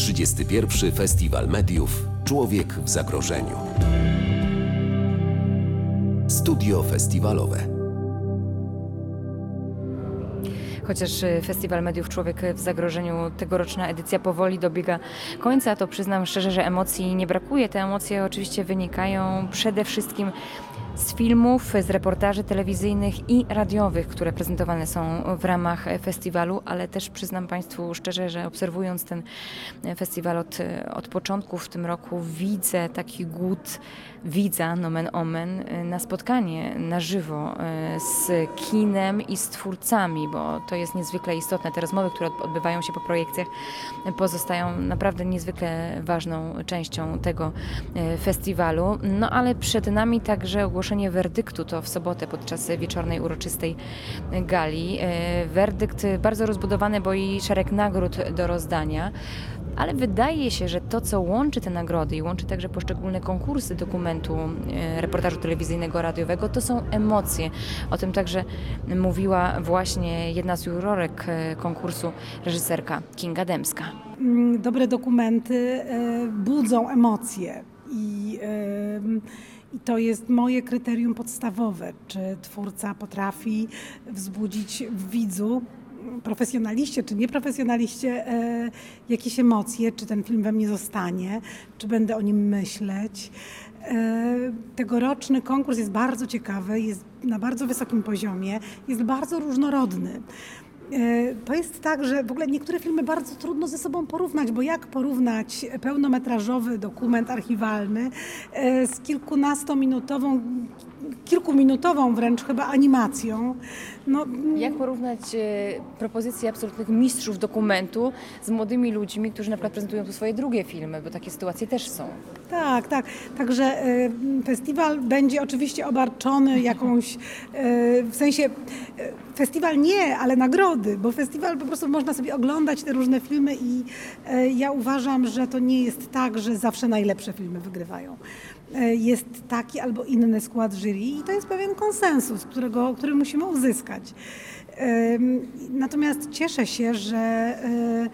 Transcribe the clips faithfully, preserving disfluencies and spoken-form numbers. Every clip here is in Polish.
trzydziesty pierwszy Festiwal Mediów Człowiek w zagrożeniu. Studio festiwalowe. Chociaż Festiwal Mediów Człowiek w zagrożeniu, tegoroczna edycja powoli dobiega końca, to przyznam szczerze, że emocji nie brakuje. Te emocje oczywiście wynikają przede wszystkim z filmów, z reportaży telewizyjnych i radiowych, które prezentowane są w ramach festiwalu, ale też przyznam Państwu szczerze, że obserwując ten festiwal od, od początku w tym roku, widzę taki głód widza, nomen omen, na spotkanie na żywo z kinem i z twórcami, bo to jest niezwykle istotne. Te rozmowy, które odbywają się po projekcjach, pozostają naprawdę niezwykle ważną częścią tego festiwalu. No ale przed nami także ogłoszenie werdyktu, to w sobotę podczas wieczornej uroczystej gali. Werdykt bardzo rozbudowany, bo i szereg nagród do rozdania. Ale wydaje się, że to, co łączy te nagrody i łączy także poszczególne konkursy dokumentu, reportażu telewizyjnego, radiowego, to są emocje. O tym także mówiła właśnie jedna z jurorek konkursu, reżyserka Kinga Dębska. Dobre dokumenty budzą emocje i, i to jest moje kryterium podstawowe. Czy twórca potrafi wzbudzić w widzu, profesjonaliście czy nieprofesjonaliście, e, jakieś emocje, czy ten film we mnie zostanie, czy będę o nim myśleć. E, tegoroczny konkurs jest bardzo ciekawy, jest na bardzo wysokim poziomie, jest bardzo różnorodny. E, to jest tak, że w ogóle niektóre filmy bardzo trudno ze sobą porównać, bo jak porównać pełnometrażowy dokument archiwalny e, z kilkunastominutową, kilkuminutową wręcz chyba animacją. No, Jak porównać e, propozycje absolutnych mistrzów dokumentu z młodymi ludźmi, którzy na przykład prezentują tu swoje drugie filmy, bo takie sytuacje też są. Tak, tak. Także e, festiwal będzie oczywiście obarczony jakąś, e, w sensie e, festiwal nie, ale nagrody, bo festiwal po prostu można sobie oglądać te różne filmy i e, ja uważam, że to nie jest tak, że zawsze najlepsze filmy wygrywają. E, jest taki albo inny skład jury i to jest pewien konsensus, którego, który musimy uzyskać. E, natomiast cieszę się, że e,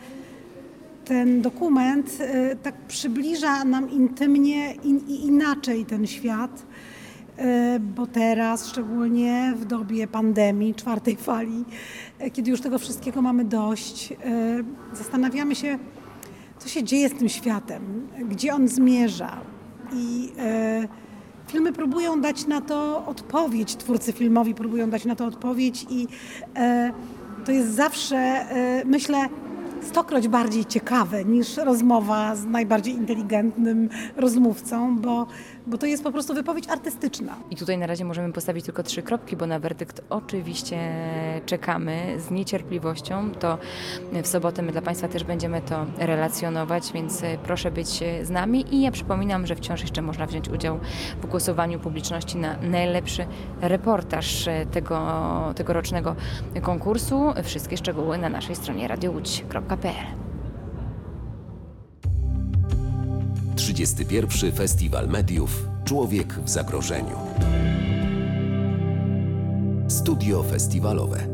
ten dokument e, tak przybliża nam intymnie i, i inaczej ten świat, e, bo teraz, szczególnie w dobie pandemii, czwartej fali, e, kiedy już tego wszystkiego mamy dość, e, zastanawiamy się, co się dzieje z tym światem, gdzie on zmierza. I e, filmy próbują dać na to odpowiedź, twórcy filmowi próbują dać na to odpowiedź i e, to jest zawsze, e, myślę, stokroć bardziej ciekawe niż rozmowa z najbardziej inteligentnym rozmówcą, bo, bo to jest po prostu wypowiedź artystyczna. I tutaj na razie możemy postawić tylko trzy kropki, bo na werdykt oczywiście czekamy z niecierpliwością. To w sobotę my dla Państwa też będziemy to relacjonować, więc proszę być z nami. I ja przypominam, że wciąż jeszcze można wziąć udział w głosowaniu publiczności na najlepszy reportaż tego, tegorocznego konkursu. Wszystkie szczegóły na naszej stronie radio łódź kropka pe el. trzydziesty pierwszy Festiwal Mediów Człowiek w zagrożeniu. Studio festiwalowe.